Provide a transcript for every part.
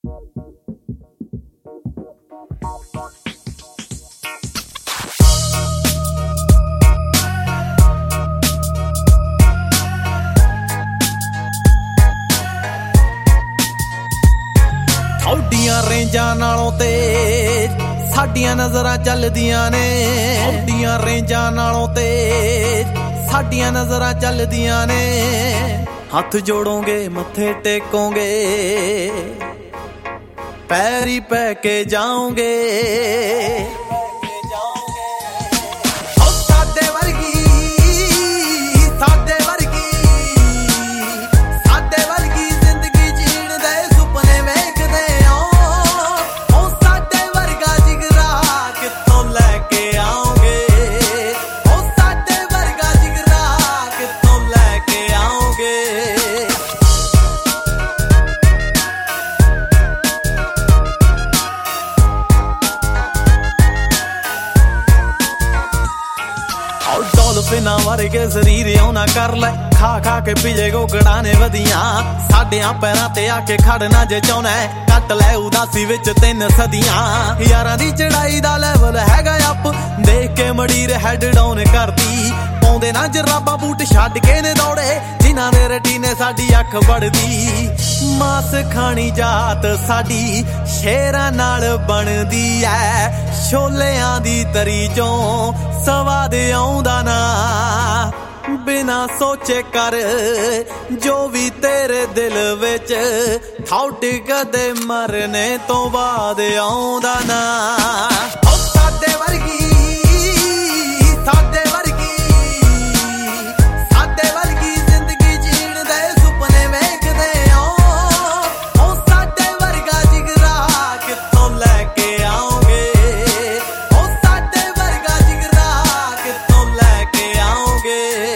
औडियां रेंजां नालों तेज साडियां नज़रां चलदियां ने। औडियां रेंजां नालों तेज साडियां नज़रां चलदियां ने। हथ जोड़ोगे मत्थे टेकोगे पैरी पै के जाओगे। डॉल्फिना वर्गे शरीर औना कर ले खा खा के पीजे गोगड़ा ने वधियां। साडियां पैरां ते आके खड़ना जे चाहना कट लै उदासी विच 3 सदियां। यारां दी चढ़ाई दा लेवल हैगा अप देख के मड़ीर हैड डाउन करदी। पाउंदे ना जराबा बूट छड्ड के ने दौड़े जिन्हां दे रटीने साडी अख बढ़दी। मास खानी जात साडी शेरां नाल बनदी ऐ। छोलियां दी तरी चों सवाद आउंदा ना। बिना सोचे कर जो भी तेरे दिल विच थाउट कदे मरने तो बाद आउंदा ना। साडे वर्गी जिंदगी जीण दे सुपने वेखदे ओ साडे वर्गा जिगरा कित्थों लैके आओगे। ओ साडे वर्गा जिगरा कित्थों लैके आओगे।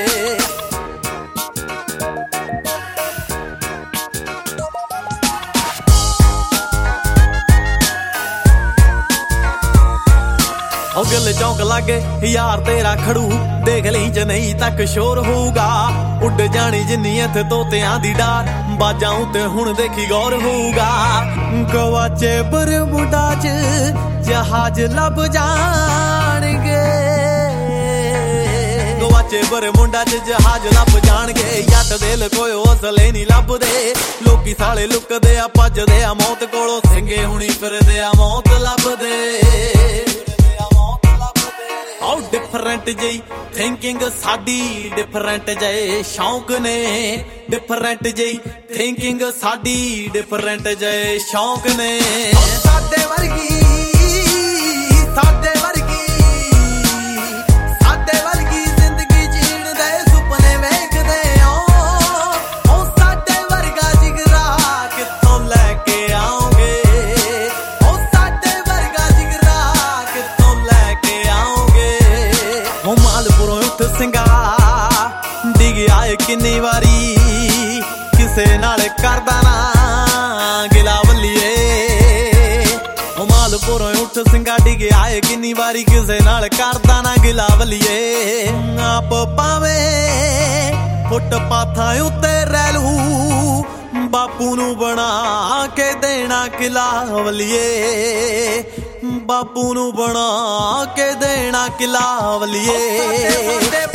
गिल चौंक लागे यार तेरा खड़ू देख ली च नहीं तक शोर होगा। उड़ जानी जिन्नी इत्थे तोतियां दी डार बाजाऊं ते हुण देखी गौर होगा। गवाचे बरमुडा च जहाज लब जाणगे। गवाचे बरमुडा च जहाज लब जाणगे। यट दिल कोई हौसले नहीं लभदे लोकी साले लुकदे आ भजदे आ मौत कोलों। सिंगे हुणी फिरदे आ मौत लभदे। डिफरेंट जई थिंकिंग साडी डिफरेंट जय शौक ने। डिफरेंट जई थिंकिंग साडी डिफरेंट जय शौक ने। साडे वर्गी जिंदगी जीण दे सुपने वेखदे ओ साडे वर्गा जिगरा कित्थों लैके आओगे। ओ साडे वर्गा जिगरा कित्थों लैके आओगे। ओ मालपुरों उठ सिंगा डिग आए किन्नी वारी किसे नाल करदा ना गिला वल्लीए। ओ मालपुरों उठ सिंगा डिग आए किन्नी वारी किसे नाल करदा ना गिला वल्लीए। आप पावे फुटपाथां उत्ते रैलू बापू नू बना के देना किला वल्लीए। बापू नू बना के देना किला वल्लीए।